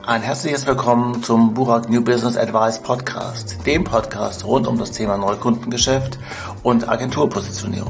Ein herzliches Willkommen zum Burak New Business Advice Podcast, dem Podcast rund um das Thema Neukundengeschäft und Agenturpositionierung.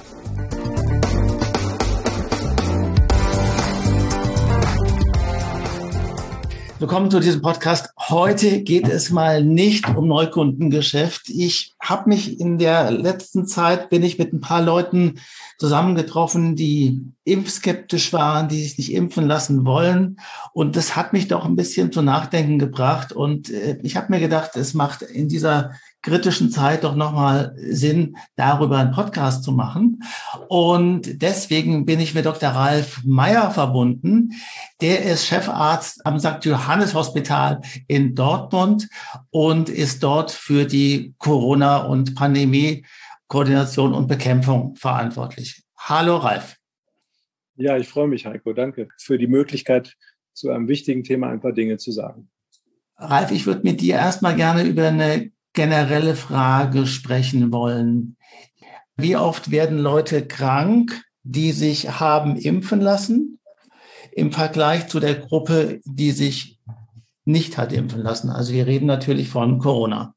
Willkommen zu diesem Podcast. Heute geht es mal nicht um Neukundengeschäft. Ich habe mich in der letzten Zeit, bin ich mit ein paar Leuten zusammengetroffen, die impfskeptisch waren, die sich nicht impfen lassen wollen. Und das hat mich doch ein bisschen zu nachdenken gebracht. Und ich habe mir gedacht, es macht in dieser kritischen Zeit doch nochmal Sinn, darüber einen Podcast zu machen. Und deswegen bin ich mit Dr. Ralf Meyer verbunden. Der ist Chefarzt am St. Johannes Hospital in Dortmund und ist dort für die Corona- und Pandemie-Koordination und Bekämpfung verantwortlich. Hallo Ralf. Ja, ich freue mich, Heiko. Danke für die Möglichkeit, zu einem wichtigen Thema ein paar Dinge zu sagen. Ralf, ich würde mit dir erstmal gerne über eine generelle Frage sprechen wollen. Wie oft werden Leute krank, die sich haben impfen lassen, im Vergleich zu der Gruppe, die sich nicht hat impfen lassen? Also wir reden natürlich von Corona.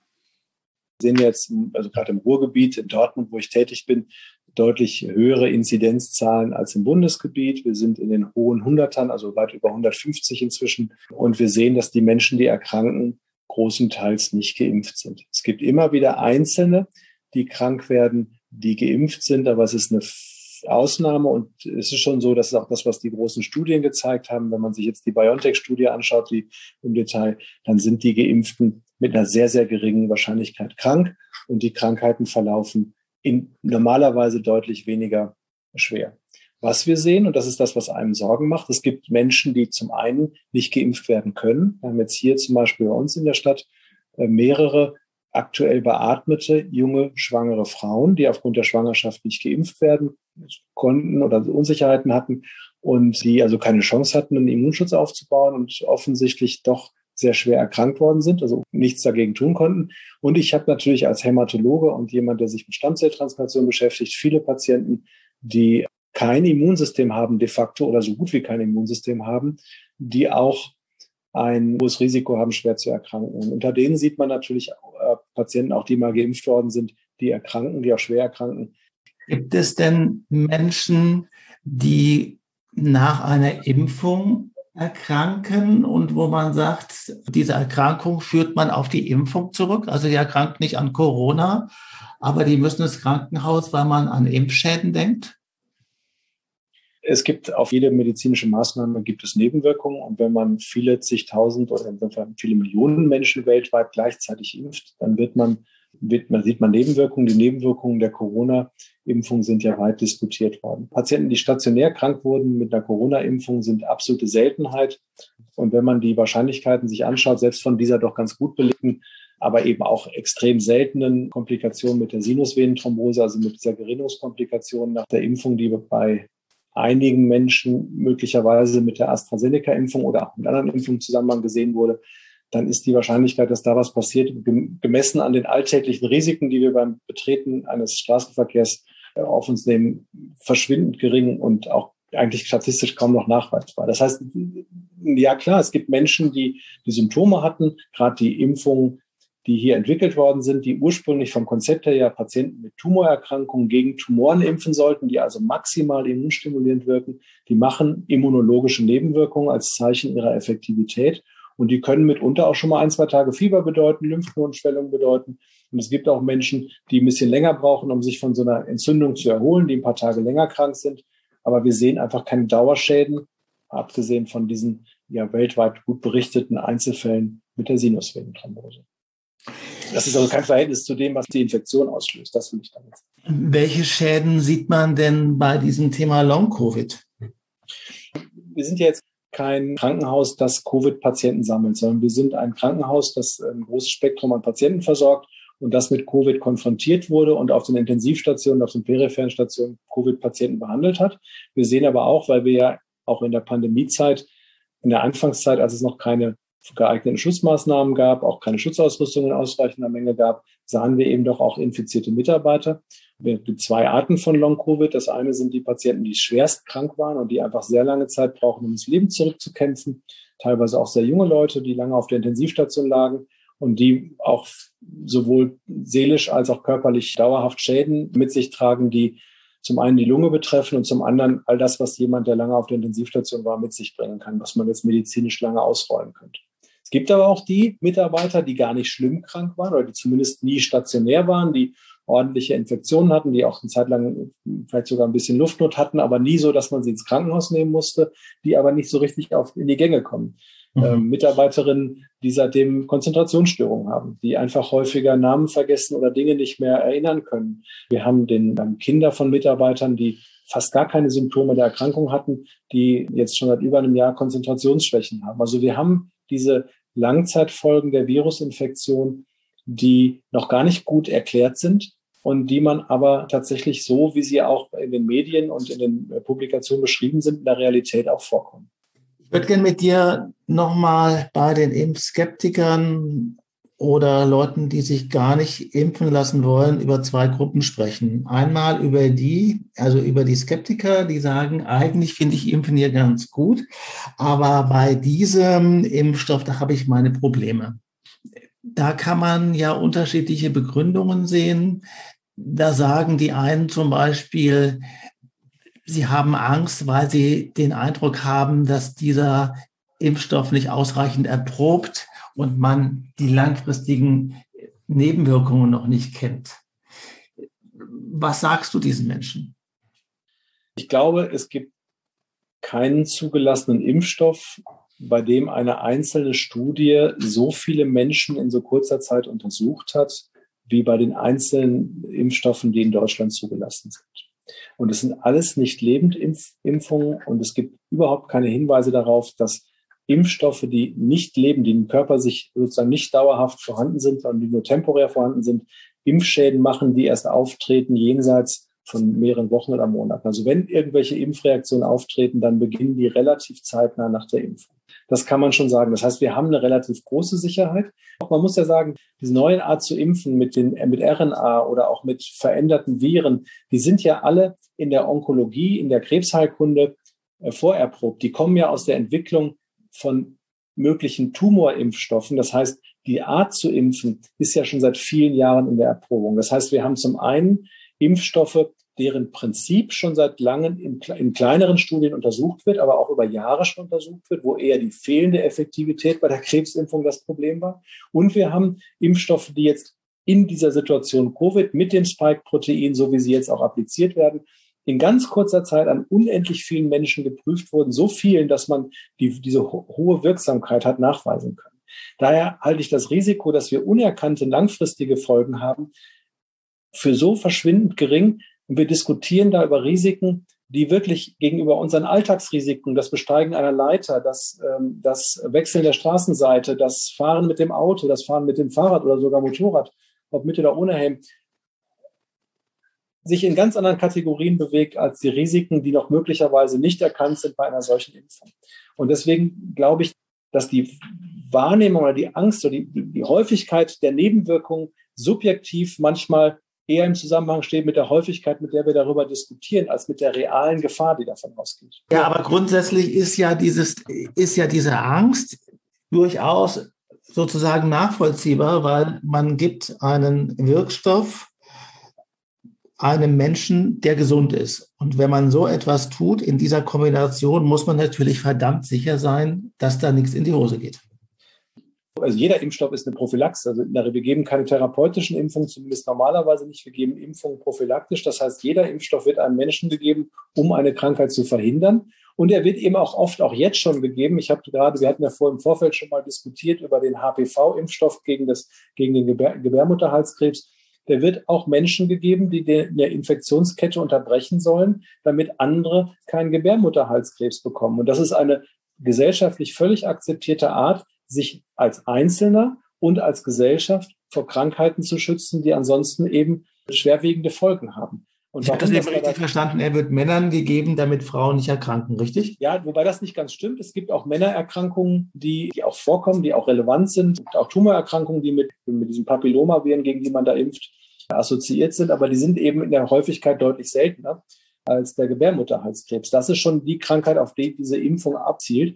Wir sehen jetzt, also gerade im Ruhrgebiet, in Dortmund, wo ich tätig bin, deutlich höhere Inzidenzzahlen als im Bundesgebiet. Wir sind in den hohen Hundertern, also weit über 150 inzwischen. Und wir sehen, dass die Menschen, die erkranken, großenteils nicht geimpft sind. Es gibt immer wieder Einzelne, die krank werden, die geimpft sind, aber es ist eine Ausnahme und es ist schon so, das ist auch das, was die großen Studien gezeigt haben. Wenn man sich jetzt die BioNTech-Studie anschaut, die im Detail, dann sind die Geimpften mit einer sehr, sehr geringen Wahrscheinlichkeit krank und die Krankheiten verlaufen normalerweise deutlich weniger schwer. Was wir sehen, und das ist das, was einem Sorgen macht, es gibt Menschen, die zum einen nicht geimpft werden können. Wir haben jetzt hier zum Beispiel bei uns in der Stadt mehrere aktuell beatmete, junge, schwangere Frauen, die aufgrund der Schwangerschaft nicht geimpft werden konnten oder Unsicherheiten hatten und die also keine Chance hatten, einen Immunschutz aufzubauen und offensichtlich doch sehr schwer erkrankt worden sind, also nichts dagegen tun konnten. Und ich habe natürlich als Hämatologe und jemand, der sich mit Stammzelltransplantation beschäftigt, viele Patienten, die kein Immunsystem haben de facto oder so gut wie kein Immunsystem haben, die auch ein hohes Risiko haben, schwer zu erkranken. Und unter denen sieht man natürlich Patienten, auch die mal geimpft worden sind, die erkranken, die auch schwer erkranken. Gibt es denn Menschen, die nach einer Impfung erkranken und wo man sagt, diese Erkrankung führt man auf die Impfung zurück? Also die erkrankt nicht an Corona, aber die müssen ins Krankenhaus, weil man an Impfschäden denkt? Es gibt auf jede medizinische Maßnahme gibt es Nebenwirkungen. Und wenn man viele zigtausend oder insofern viele Millionen Menschen weltweit gleichzeitig impft, dann sieht man Nebenwirkungen. Die Nebenwirkungen der Corona-Impfung sind ja weit diskutiert worden. Patienten, die stationär krank wurden mit einer Corona-Impfung, sind absolute Seltenheit. Und wenn man die Wahrscheinlichkeiten sich anschaut, selbst von dieser doch ganz gut belegten, aber eben auch extrem seltenen Komplikationen mit der Sinusvenenthrombose, also mit dieser Gerinnungskomplikation nach der Impfung, die bei einigen Menschen möglicherweise mit der AstraZeneca-Impfung oder auch mit anderen Impfungen im Zusammenhang gesehen wurde, dann ist die Wahrscheinlichkeit, dass da was passiert, gemessen an den alltäglichen Risiken, die wir beim Betreten eines Straßenverkehrs auf uns nehmen, verschwindend gering und auch eigentlich statistisch kaum noch nachweisbar. Das heißt, ja klar, es gibt Menschen, die Symptome hatten, gerade die Impfungen, die hier entwickelt worden sind, die ursprünglich vom Konzept her ja Patienten mit Tumorerkrankungen gegen Tumoren impfen sollten, die also maximal immunstimulierend wirken, die machen immunologische Nebenwirkungen als Zeichen ihrer Effektivität und die können mitunter auch schon mal 1-2 Tage Fieber bedeuten, Lymphknotenschwellung bedeuten. Und es gibt auch Menschen, die ein bisschen länger brauchen, um sich von so einer Entzündung zu erholen, die ein paar Tage länger krank sind. Aber wir sehen einfach keine Dauerschäden, abgesehen von diesen ja weltweit gut berichteten Einzelfällen mit der Sinusvenenthrombose. Das ist also kein Verhältnis zu dem, was die Infektion auslöst. Das will ich damit sagen. Welche Schäden sieht man denn bei diesem Thema Long-Covid? Wir sind ja jetzt kein Krankenhaus, das Covid-Patienten sammelt, sondern wir sind ein Krankenhaus, das ein großes Spektrum an Patienten versorgt und das mit Covid konfrontiert wurde und auf den Intensivstationen, auf den peripheren Stationen Covid-Patienten behandelt hat. Wir sehen aber auch, weil wir ja auch in der Pandemiezeit, in der Anfangszeit, als es noch keine geeigneten Schutzmaßnahmen gab, auch keine Schutzausrüstung in ausreichender Menge gab, sahen wir eben doch auch infizierte Mitarbeiter. Es gibt 2 Arten von Long-Covid. Das eine sind die Patienten, die schwerst krank waren und die einfach sehr lange Zeit brauchen, um ins Leben zurückzukämpfen. teilweise auch sehr junge Leute, die lange auf der Intensivstation lagen und die auch sowohl seelisch als auch körperlich dauerhaft Schäden mit sich tragen, die zum einen die Lunge betreffen und zum anderen all das, was jemand, der lange auf der Intensivstation war, mit sich bringen kann, was man jetzt medizinisch lange ausräumen könnte. Es gibt aber auch die Mitarbeiter, die gar nicht schlimm krank waren oder die zumindest nie stationär waren, die ordentliche Infektionen hatten, die auch eine Zeit lang vielleicht sogar ein bisschen Luftnot hatten, aber nie so, dass man sie ins Krankenhaus nehmen musste, die aber nicht so richtig in die Gänge kommen. Mitarbeiterinnen, die seitdem Konzentrationsstörungen haben, die einfach häufiger Namen vergessen oder Dinge nicht mehr erinnern können. Wir haben Kinder von Mitarbeitern, die fast gar keine Symptome der Erkrankung hatten, die jetzt schon seit über einem Jahr Konzentrationsschwächen haben. Also wir haben diese Langzeitfolgen der Virusinfektion, die noch gar nicht gut erklärt sind und die man aber tatsächlich so, wie sie auch in den Medien und in den Publikationen beschrieben sind, in der Realität auch vorkommen. Ich würde gerne mit dir nochmal bei den Impfskeptikern oder Leuten, die sich gar nicht impfen lassen wollen, über zwei Gruppen sprechen. Einmal über die Skeptiker, die sagen, eigentlich finde ich Impfen hier ganz gut, aber bei diesem Impfstoff, da habe ich meine Probleme. Da kann man ja unterschiedliche Begründungen sehen. Da sagen die einen zum Beispiel, sie haben Angst, weil sie den Eindruck haben, dass dieser Impfstoff nicht ausreichend erprobt und man die langfristigen Nebenwirkungen noch nicht kennt. Was sagst du diesen Menschen? Ich glaube, es gibt keinen zugelassenen Impfstoff, bei dem eine einzelne Studie so viele Menschen in so kurzer Zeit untersucht hat, wie bei den einzelnen Impfstoffen, die in Deutschland zugelassen sind. Und es sind alles nicht Lebendimpfungen und es gibt überhaupt keine Hinweise darauf, dass Impfstoffe, die nicht leben, die im Körper sich sozusagen nicht dauerhaft vorhanden sind, sondern die nur temporär vorhanden sind, Impfschäden machen, die erst auftreten jenseits von mehreren Wochen oder Monaten. Also wenn irgendwelche Impfreaktionen auftreten, dann beginnen die relativ zeitnah nach der Impfung. Das kann man schon sagen. Das heißt, wir haben eine relativ große Sicherheit. Auch man muss ja sagen, diese neue Art zu impfen mit RNA oder auch mit veränderten Viren, die sind ja alle in der Onkologie, in der Krebsheilkunde vorerprobt. Die kommen ja aus der Entwicklung von möglichen Tumorimpfstoffen. Das heißt, die Art zu impfen ist ja schon seit vielen Jahren in der Erprobung. Das heißt, wir haben zum einen Impfstoffe, deren Prinzip schon seit langem in kleineren Studien untersucht wird, aber auch über Jahre schon untersucht wird, wo eher die fehlende Effektivität bei der Krebsimpfung das Problem war. Und wir haben Impfstoffe, die jetzt in dieser Situation Covid mit dem Spike-Protein, so wie sie jetzt auch appliziert werden, in ganz kurzer Zeit an unendlich vielen Menschen geprüft wurden, so vielen, dass man diese hohe Wirksamkeit hat nachweisen können. Daher halte ich das Risiko, dass wir unerkannte langfristige Folgen haben, für so verschwindend gering. Und wir diskutieren da über Risiken, die wirklich gegenüber unseren Alltagsrisiken, das Besteigen einer Leiter, das Wechseln der Straßenseite, das Fahren mit dem Auto, das Fahren mit dem Fahrrad oder sogar Motorrad, ob mit oder ohne Helm, sich in ganz anderen Kategorien bewegt als die Risiken, die noch möglicherweise nicht erkannt sind bei einer solchen Impfung. Und deswegen glaube ich, dass die Wahrnehmung oder die Angst oder die Häufigkeit der Nebenwirkungen subjektiv manchmal eher im Zusammenhang steht mit der Häufigkeit, mit der wir darüber diskutieren, als mit der realen Gefahr, die davon ausgeht. Ja, aber grundsätzlich ist ja diese Angst durchaus sozusagen nachvollziehbar, weil man gibt einen Wirkstoff einem Menschen, der gesund ist. Und wenn man so etwas tut in dieser Kombination, muss man natürlich verdammt sicher sein, dass da nichts in die Hose geht. Also jeder Impfstoff ist eine Prophylaxe. Also wir geben keine therapeutischen Impfungen, zumindest normalerweise nicht. Wir geben Impfungen prophylaktisch. Das heißt, jeder Impfstoff wird einem Menschen gegeben, um eine Krankheit zu verhindern. Und er wird eben auch oft, auch jetzt schon gegeben. Wir hatten ja im Vorfeld schon mal diskutiert über den HPV-Impfstoff gegen den Gebärmutterhalskrebs. Der wird auch Menschen gegeben, die eine Infektionskette unterbrechen sollen, damit andere keinen Gebärmutterhalskrebs bekommen. Und das ist eine gesellschaftlich völlig akzeptierte Art, sich als Einzelner und als Gesellschaft vor Krankheiten zu schützen, die ansonsten eben schwerwiegende Folgen haben. Und ich habe das eben richtig verstanden, er wird Männern gegeben, damit Frauen nicht erkranken, richtig? Ja, wobei das nicht ganz stimmt. Es gibt auch Männererkrankungen, die auch vorkommen, die auch relevant sind. Es gibt auch Tumorerkrankungen, die mit diesen Papillomaviren, gegen die man da impft, assoziiert sind. Aber die sind eben in der Häufigkeit deutlich seltener als der Gebärmutterhalskrebs. Das ist schon die Krankheit, auf die diese Impfung abzielt.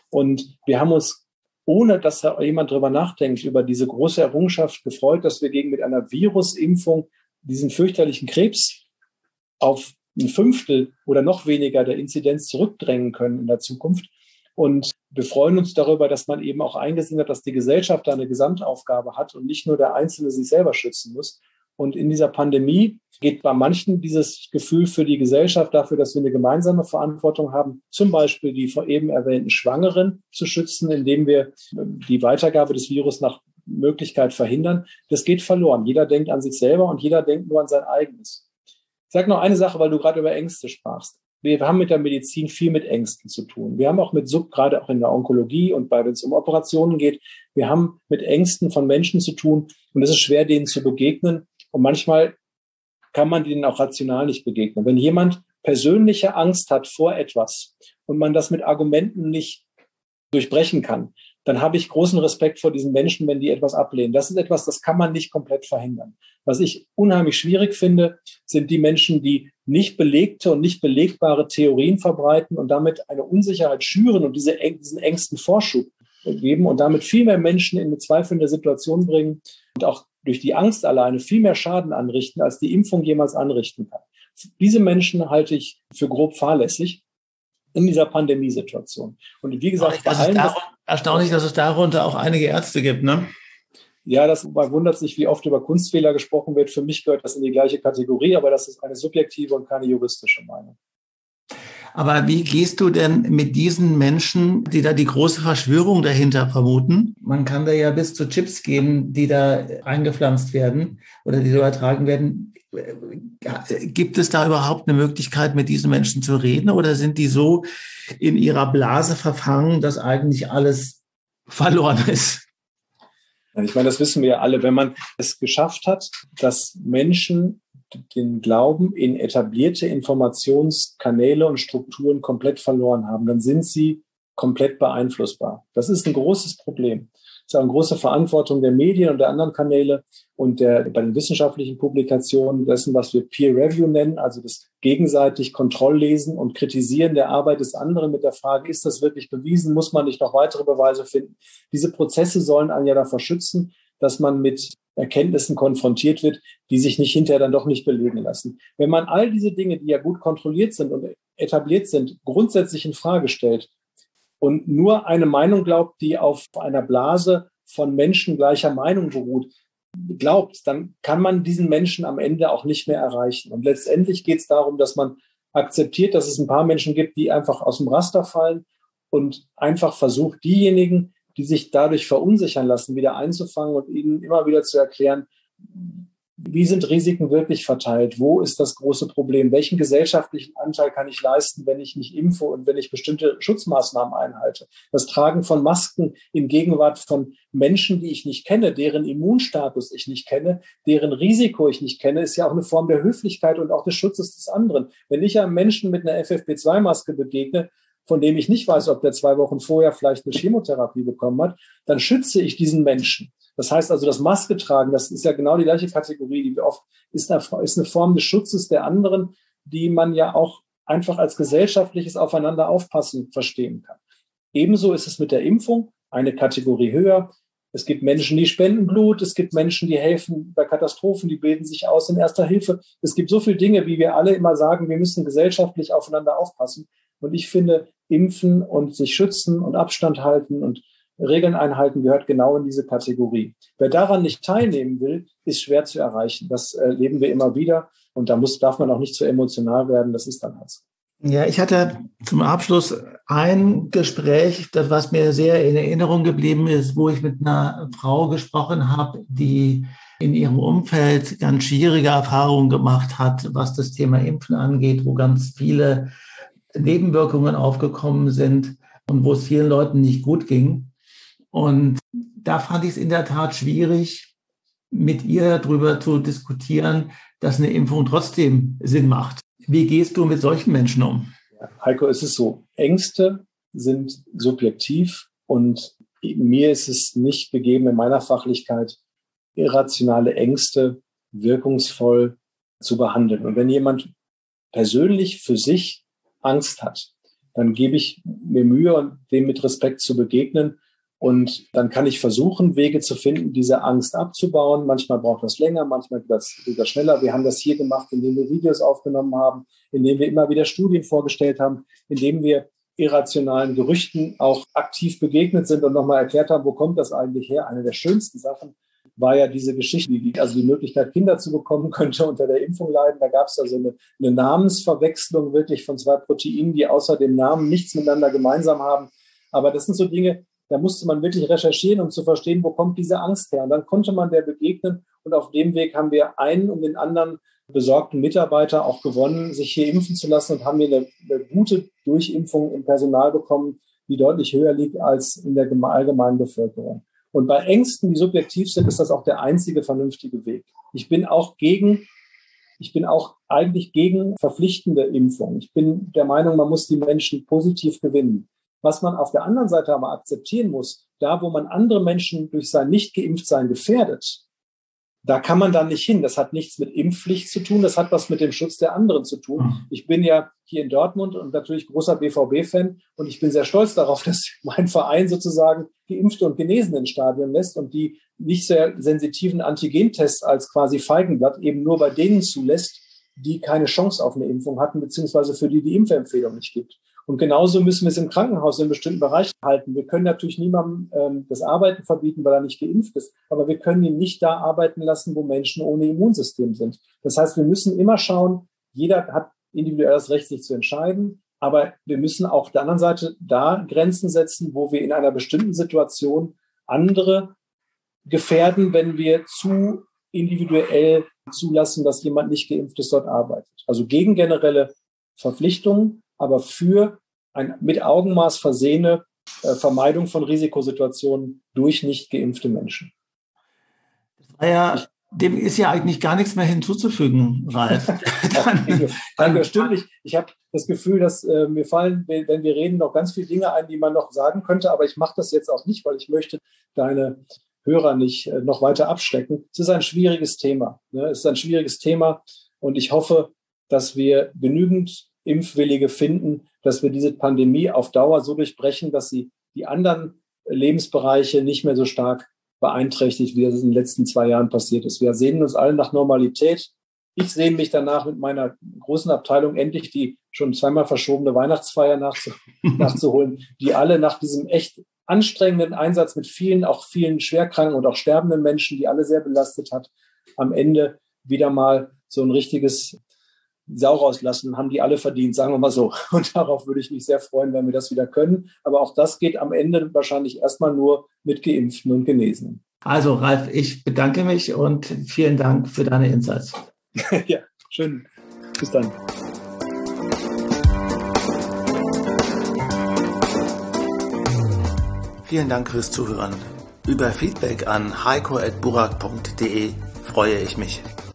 Und wir haben uns, ohne dass da jemand drüber nachdenkt, über diese große Errungenschaft gefreut, dass wir mit einer Virusimpfung diesen fürchterlichen Krebs auf ein Fünftel oder noch weniger der Inzidenz zurückdrängen können in der Zukunft. Und wir freuen uns darüber, dass man eben auch eingesehen hat, dass die Gesellschaft da eine Gesamtaufgabe hat und nicht nur der Einzelne sich selber schützen muss. Und in dieser Pandemie geht bei manchen dieses Gefühl für die Gesellschaft dafür, dass wir eine gemeinsame Verantwortung haben, zum Beispiel die vor eben erwähnten Schwangeren zu schützen, indem wir die Weitergabe des Virus nach Möglichkeit verhindern. Das geht verloren. Jeder denkt an sich selber und jeder denkt nur an sein eigenes. Ich sage noch eine Sache, weil du gerade über Ängste sprachst. Wir haben mit der Medizin viel mit Ängsten zu tun. Wir haben auch gerade auch in der Onkologie und wenn es um Operationen geht, wir haben mit Ängsten von Menschen zu tun und es ist schwer, denen zu begegnen. Und manchmal kann man denen auch rational nicht begegnen. Wenn jemand persönliche Angst hat vor etwas und man das mit Argumenten nicht durchbrechen kann, dann habe ich großen Respekt vor diesen Menschen, wenn die etwas ablehnen. Das ist etwas, das kann man nicht komplett verhindern. Was ich unheimlich schwierig finde, sind die Menschen, die nicht belegte und nicht belegbare Theorien verbreiten und damit eine Unsicherheit schüren und diesen Ängsten Vorschub geben und damit viel mehr Menschen in eine zweifelnde Situation bringen und auch durch die Angst alleine viel mehr Schaden anrichten, als die Impfung jemals anrichten kann. Diese Menschen halte ich für grob fahrlässig in dieser Pandemiesituation. Und wie gesagt, erstaunlich, dass es darunter auch einige Ärzte gibt, ne? Ja, man wundert sich, wie oft über Kunstfehler gesprochen wird. Für mich gehört das in die gleiche Kategorie, aber das ist eine subjektive und keine juristische Meinung. Aber wie gehst du denn mit diesen Menschen, die da die große Verschwörung dahinter vermuten? Man kann da ja bis zu Chips geben, die da eingepflanzt werden oder die übertragen werden. Gibt es da überhaupt eine Möglichkeit, mit diesen Menschen zu reden oder sind die so in ihrer Blase verfangen, dass eigentlich alles verloren ist? Ich meine, das wissen wir ja alle. Wenn man es geschafft hat, dass Menschen den Glauben in etablierte Informationskanäle und Strukturen komplett verloren haben, dann sind sie komplett beeinflussbar. Das ist ein großes Problem. Das ist auch eine große Verantwortung der Medien und der anderen Kanäle und bei den wissenschaftlichen Publikationen dessen, was wir Peer Review nennen, also das gegenseitig Kontrolllesen und Kritisieren der Arbeit des anderen mit der Frage, ist das wirklich bewiesen? Muss man nicht noch weitere Beweise finden? Diese Prozesse sollen einen ja davor schützen, dass man mit Erkenntnissen konfrontiert wird, die sich nicht hinterher dann doch nicht belegen lassen. Wenn man all diese Dinge, die ja gut kontrolliert sind und etabliert sind, grundsätzlich in Frage stellt und nur eine Meinung glaubt, die auf einer Blase von Menschen gleicher Meinung beruht, glaubt, dann kann man diesen Menschen am Ende auch nicht mehr erreichen. Und letztendlich geht es darum, dass man akzeptiert, dass es ein paar Menschen gibt, die einfach aus dem Raster fallen und einfach versucht, diejenigen, die sich dadurch verunsichern lassen, wieder einzufangen und ihnen immer wieder zu erklären, wie sind Risiken wirklich verteilt? Wo ist das große Problem? Welchen gesellschaftlichen Anteil kann ich leisten, wenn ich mich impfe und wenn ich bestimmte Schutzmaßnahmen einhalte? Das Tragen von Masken in Gegenwart von Menschen, die ich nicht kenne, deren Immunstatus ich nicht kenne, deren Risiko ich nicht kenne, ist ja auch eine Form der Höflichkeit und auch des Schutzes des anderen. Wenn ich einem Menschen mit einer FFP2-Maske begegne, von dem ich nicht weiß, ob der 2 Wochen vorher vielleicht eine Chemotherapie bekommen hat, dann schütze ich diesen Menschen. Das heißt also, das Maske tragen, das ist ja genau die gleiche Kategorie, die wir oft, ist eine Form des Schutzes der anderen, die man ja auch einfach als gesellschaftliches Aufeinander aufpassen verstehen kann. Ebenso ist es mit der Impfung, eine Kategorie höher. Es gibt Menschen, die spenden Blut, es gibt Menschen, die helfen bei Katastrophen, die bilden sich aus in Erster Hilfe. Es gibt so viele Dinge, wie wir alle immer sagen, wir müssen gesellschaftlich aufeinander aufpassen. Und ich finde, Impfen und sich schützen und Abstand halten und Regeln einhalten gehört genau in diese Kategorie. Wer daran nicht teilnehmen will, ist schwer zu erreichen. Das erleben wir immer wieder. Und darf man auch nicht zu emotional werden. Das ist dann halt so. Ja, ich hatte zum Abschluss ein Gespräch, das was mir sehr in Erinnerung geblieben ist, wo ich mit einer Frau gesprochen habe, die in ihrem Umfeld ganz schwierige Erfahrungen gemacht hat, was das Thema Impfen angeht, wo ganz viele Nebenwirkungen aufgekommen sind und wo es vielen Leuten nicht gut ging. Und da fand ich es in der Tat schwierig, mit ihr darüber zu diskutieren, dass eine Impfung trotzdem Sinn macht. Wie gehst du mit solchen Menschen um? Ja, Heiko, es ist so, Ängste sind subjektiv und mir ist es nicht gegeben, in meiner Fachlichkeit irrationale Ängste wirkungsvoll zu behandeln. Und wenn jemand persönlich für sich Angst hat, dann gebe ich mir Mühe, dem mit Respekt zu begegnen. Und dann kann ich versuchen, Wege zu finden, diese Angst abzubauen. Manchmal braucht das länger, manchmal geht das schneller. Wir haben das hier gemacht, indem wir Videos aufgenommen haben, indem wir immer wieder Studien vorgestellt haben, indem wir irrationalen Gerüchten auch aktiv begegnet sind und nochmal erklärt haben, wo kommt das eigentlich her? Eine der schönsten Sachen war ja diese Geschichte, also die Möglichkeit, Kinder zu bekommen, könnte unter der Impfung leiden. Da gab es also eine Namensverwechslung wirklich von 2 Proteinen, die außer dem Namen nichts miteinander gemeinsam haben. Aber das sind so Dinge, da musste man wirklich recherchieren, um zu verstehen, wo kommt diese Angst her. Und dann konnte man der begegnen. Und auf dem Weg haben wir einen um den anderen besorgten Mitarbeiter auch gewonnen, sich hier impfen zu lassen, und haben hier eine gute Durchimpfung im Personal bekommen, die deutlich höher liegt als in der allgemeinen Bevölkerung. Und bei Ängsten, die subjektiv sind, ist das auch der einzige vernünftige Weg. Ich bin auch eigentlich gegen verpflichtende Impfung. Ich bin der Meinung, man muss die Menschen positiv gewinnen. Was man auf der anderen Seite aber akzeptieren muss, da wo man andere Menschen durch sein Nicht-Geimpftsein gefährdet, da kann man dann nicht hin. Das hat nichts mit Impfpflicht zu tun, das hat was mit dem Schutz der anderen zu tun. Ich bin ja hier in Dortmund und natürlich großer BVB-Fan, und ich bin sehr stolz darauf, dass mein Verein sozusagen Geimpfte und Genesene ins Stadion lässt und die nicht sehr sensitiven Antigentests als quasi Feigenblatt eben nur bei denen zulässt, die keine Chance auf eine Impfung hatten, beziehungsweise für die Impfempfehlung nicht gibt. Und genauso müssen wir es im Krankenhaus in bestimmten Bereichen halten. Wir können natürlich niemandem das Arbeiten verbieten, weil er nicht geimpft ist, aber wir können ihn nicht da arbeiten lassen, wo Menschen ohne Immunsystem sind. Das heißt, wir müssen immer schauen, jeder hat individuell das Recht, sich zu entscheiden, aber wir müssen auch auf der anderen Seite da Grenzen setzen, wo wir in einer bestimmten Situation andere gefährden, wenn wir zu individuell zulassen, dass jemand nicht geimpft ist, dort arbeitet. Also gegen generelle Verpflichtungen, aber für ein mit Augenmaß versehene Vermeidung von Risikosituationen durch nicht geimpfte Menschen. Dem ist ja eigentlich gar nichts mehr hinzuzufügen, Ralf. Danke, stimmt. Ich habe das Gefühl, dass mir fallen, wenn wir reden, noch ganz viele Dinge ein, die man noch sagen könnte, aber ich mache das jetzt auch nicht, weil ich möchte deine Hörer nicht noch weiter abschrecken. Es ist ein schwieriges Thema. Es ist ein schwieriges Thema, und ich hoffe, dass wir genügend Impfwillige finden, dass wir diese Pandemie auf Dauer so durchbrechen, dass sie die anderen Lebensbereiche nicht mehr so stark beeinträchtigt, wie das in den letzten 2 Jahren passiert ist. Wir sehnen uns alle nach Normalität. Ich sehne mich danach, mit meiner großen Abteilung endlich die schon 2-mal verschobene Weihnachtsfeier nachzuholen, die alle nach diesem echt anstrengenden Einsatz mit vielen schwerkranken und auch sterbenden Menschen, die alle sehr belastet hat, am Ende wieder mal so ein richtiges Sau rauslassen, haben die alle verdient, sagen wir mal so. Und darauf würde ich mich sehr freuen, wenn wir das wieder können. Aber auch das geht am Ende wahrscheinlich erstmal nur mit Geimpften und Genesenen. Also Ralf, ich bedanke mich und vielen Dank für deine Insights. Ja, schön. Bis dann. Vielen Dank fürs Zuhören. Über Feedback an heiko@burak.de freue ich mich.